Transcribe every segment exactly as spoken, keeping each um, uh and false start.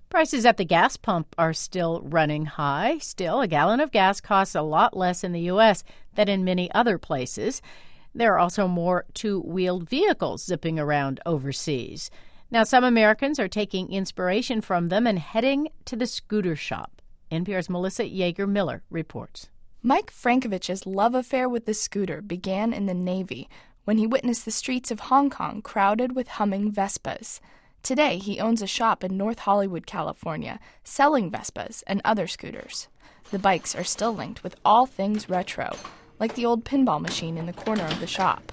Prices at the gas pump are still running high. Still, a gallon of gas costs a lot less in the U S than in many other places. There are also more two-wheeled vehicles zipping around overseas. Now, some Americans are taking inspiration from them and heading to the scooter shop. N P R's Melissa Yeager-Miller reports. Mike Frankovich's love affair with the scooter began in the Navy when he witnessed the streets of Hong Kong crowded with humming Vespas. Today, he owns a shop in North Hollywood, California, selling Vespas and other scooters. The bikes are still linked with all things retro, like the old pinball machine in the corner of the shop.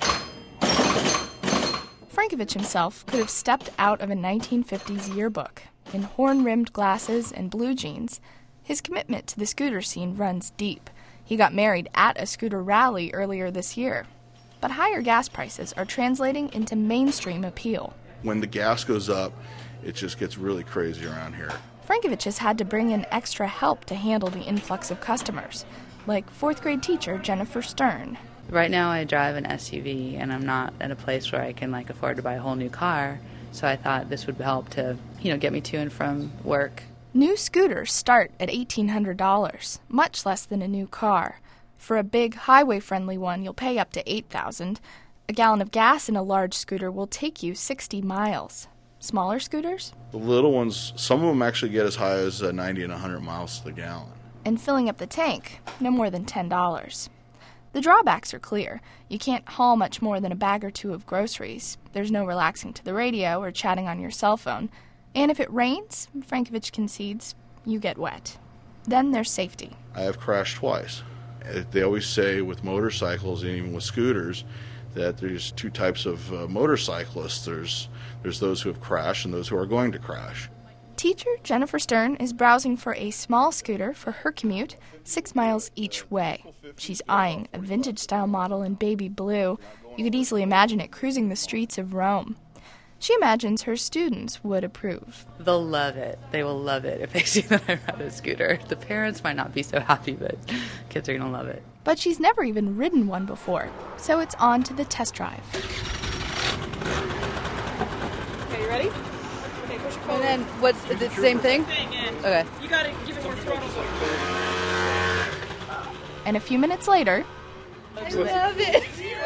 Frankovich himself could have stepped out of a nineteen fifties yearbook. In horn-rimmed glasses and blue jeans, his commitment to the scooter scene runs deep. He got married at a scooter rally earlier this year. But higher gas prices are translating into mainstream appeal. When the gas goes up, it just gets really crazy around here. Frankovich has had to bring in extra help to handle the influx of customers, like fourth grade teacher Jennifer Stern. Right now I drive an S U V, and I'm not at a place where I can like afford to buy a whole new car, so I thought this would help to, you know, get me to and from work. New scooters start at eighteen hundred dollars, much less than a new car. For a big, highway-friendly one, you'll pay up to eight thousand dollars. A gallon of gas in a large scooter will take you sixty miles. Smaller scooters? The little ones, some of them actually get as high as uh, ninety and one hundred miles to the gallon. And filling up the tank, no more than ten dollars. The drawbacks are clear. You can't haul much more than a bag or two of groceries. There's no relaxing to the radio or chatting on your cell phone. And if it rains, Frankovich concedes, you get wet. Then there's safety. I have crashed twice. They always say with motorcycles and even with scooters that there's two types of uh, motorcyclists. There's there's those who have crashed and those who are going to crash. Teacher Jennifer Stern is browsing for a small scooter for her commute, six miles each way. She's eyeing a vintage-style model in baby blue. You could easily imagine it cruising the streets of Rome. She imagines her students would approve. They'll love it. They will love it if they see that I ride a scooter. The parents might not be so happy, but kids are going to love it. But she's never even ridden one before, so it's on to the test drive. Okay, you ready? Okay, push it forward. And then, what's the, the same thing? Okay. You got to give it more throttle. And a few minutes later... I love it.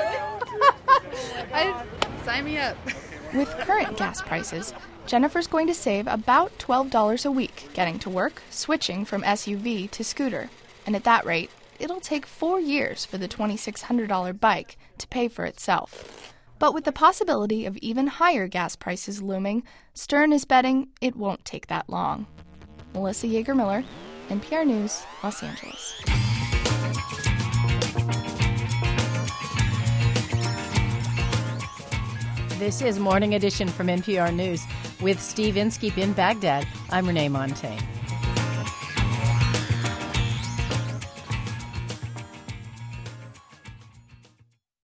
I, sign me up. With current gas prices, Jennifer's going to save about twelve dollars a week getting to work, switching from S U V to scooter. And at that rate, it'll take four years for the twenty-six hundred dollars bike to pay for itself. But with the possibility of even higher gas prices looming, Stern is betting it won't take that long. Melissa Yeager-Miller, N P R News, Los Angeles. This is Morning Edition from N P R News. With Steve Inskeep in Baghdad, I'm Renee Montagne.